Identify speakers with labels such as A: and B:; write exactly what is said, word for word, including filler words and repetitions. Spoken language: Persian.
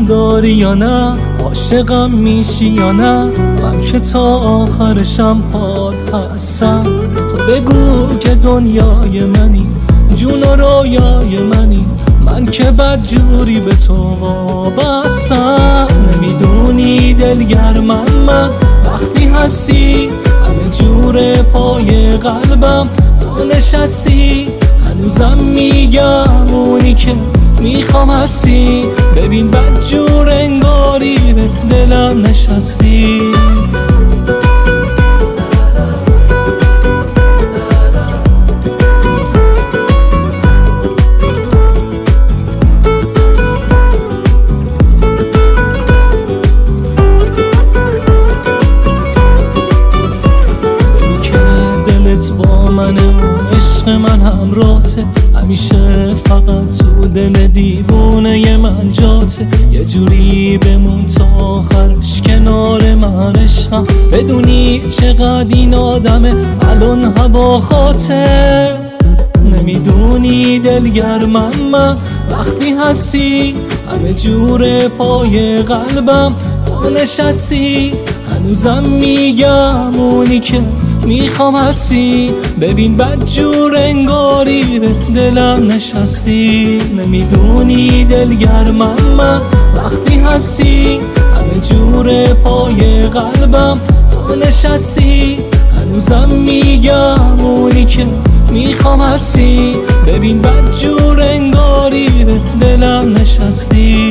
A: دوستم داری یا نه، عاشقم میشی یا نه، من که تا آخرشم پات هستم. تو بگو که دنیای منی، جون و رویای منی، من که بدجوری به تو وابستم. نمیدونی دلگرمم من وقتی هستی، همه جور پای قلبم تو نشستی. هنوزم میگم اونی که میخوام هستی، ببین بدجور انگاری به دلم نشستی. با منه و عشق من همراته، همیشه فقط تو دل دیوونه من جاته. یه جوری بمون تا آخرش کنار من عشقم، بدونی چقدر این آدمه الان هوا خاطر. نمیدونی دلگرمم من وقتی هستی، همه جور پای قلبم تو نشستی. هنوزم میگم اونی که میخوام هستی، ببین بدجور انگاری به دلم نشستی. نمیدونی دلگرمم من وقتی هستی، همه جور پای قلبم تو نشستی. هنوزم میگم اونی که میخوام هستی، ببین بدجور انگاری به دلم نشستی.